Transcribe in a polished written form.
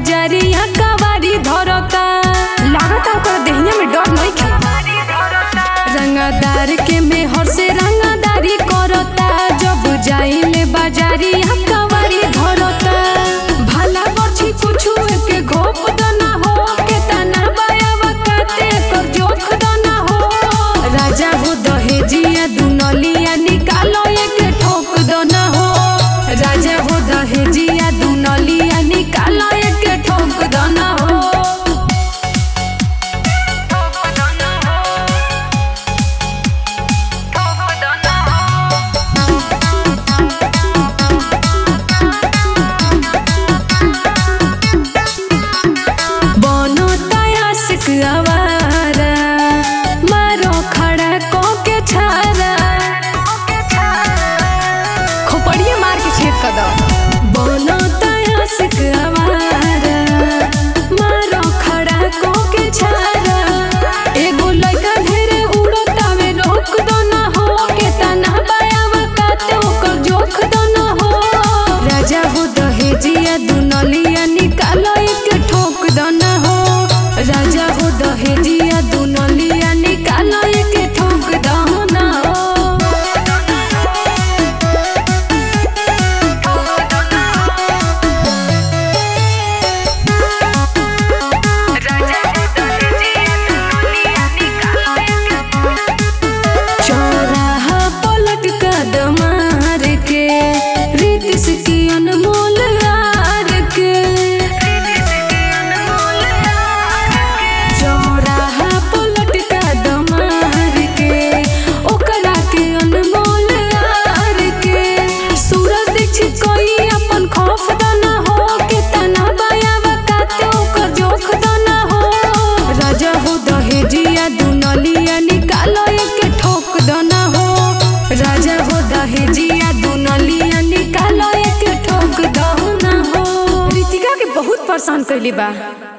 बाजारिया कवारी धरता, लागता ओकर देहिया में डर नइखे। रंगदार के मेहर से रंगदारी करता, जब जाइले बाजारिया कवारी धरता। भला बरछी कुछु के घोप दना हो, के तना बायावा काते कर जोख दना हो। राजा हो दहेजिया दुनलिया निकालो एक ठोक दना हो। राजा हो दहेजिया दुनलिया निकालो एक ठोक दना हो। बनो तयासिक आवारा, मारो खड़ा को के छारा, खोपड़िया मार के छेद कर दो। बनो तयासिक आवारा, मारो खड़ा को के छारा। एगो लइका ढेरे उड़तावे रोक दो ना हो, के तना बायावा काते ओकर जोख दो ना हो। राजा हो दहेजिया दुनलिया निकालो एक ठोक दो ना हो। राजा हो दहेजिया दुनलिया निकालो एक ठोक दो ना हो। चौराहा पलट कदम मार के, रितिस की अनमोल यार के। चौराहा पलट कदम मार के, ओकरा के अनमोल यार के। सूरज दीक्षित कोई अपन खौफ दना हो, के तना बायावा काते ओकर जोख दना हो। राजा हो दहेजिया दुनलिया निकालो एक ठोक दना हो। राजा हो दहेजिया दुनलिया निकालो एक ठोक दना हो। रितिका के बहुत परेशान कइले बा।